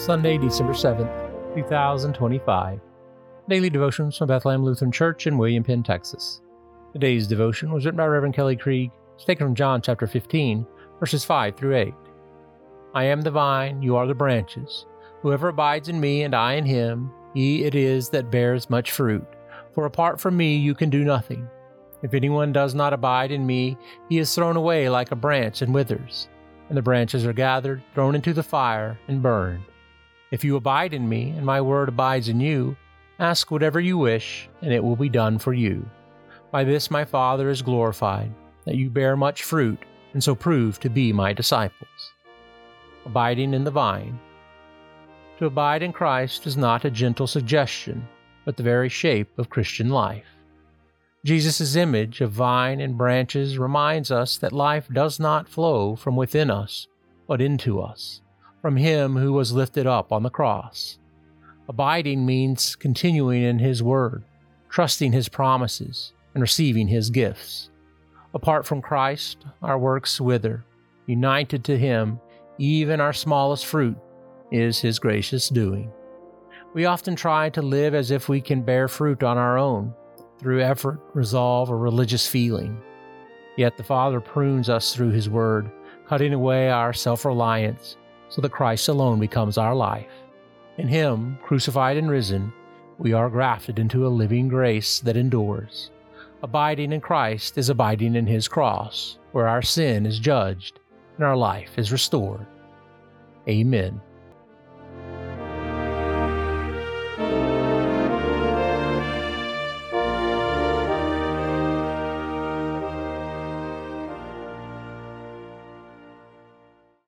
Sunday, December 7th, 2025. Daily Devotions from Bethlehem Lutheran Church in William Penn, Texas. Today's devotion was written by Reverend Kelly Krieg. It's taken from John chapter 15, verses 5 through 8. I am the vine, you are the branches. Whoever abides in me and I in him, he it is that bears much fruit. For apart from me you can do nothing. If anyone does not abide in me, he is thrown away like a branch and withers. And the branches are gathered, thrown into the fire, and burned. If you abide in me, and my word abides in you, ask whatever you wish, and it will be done for you. By this my Father is glorified, that you bear much fruit, and so prove to be my disciples. Abiding in the vine. To abide in Christ is not a gentle suggestion, but the very shape of Christian life. Jesus' image of vine and branches reminds us that life does not flow from within us, but into us, from Him who was lifted up on the cross. Abiding means continuing in His Word, trusting His promises, and receiving His gifts. Apart from Christ, our works wither. United to Him, even our smallest fruit is His gracious doing. We often try to live as if we can bear fruit on our own, through effort, resolve, or religious feeling. Yet the Father prunes us through His Word, cutting away our self-reliance, so that Christ alone becomes our life. In Him, crucified and risen, we are grafted into a living grace that endures. Abiding in Christ is abiding in His cross, where our sin is judged and our life is restored. Amen.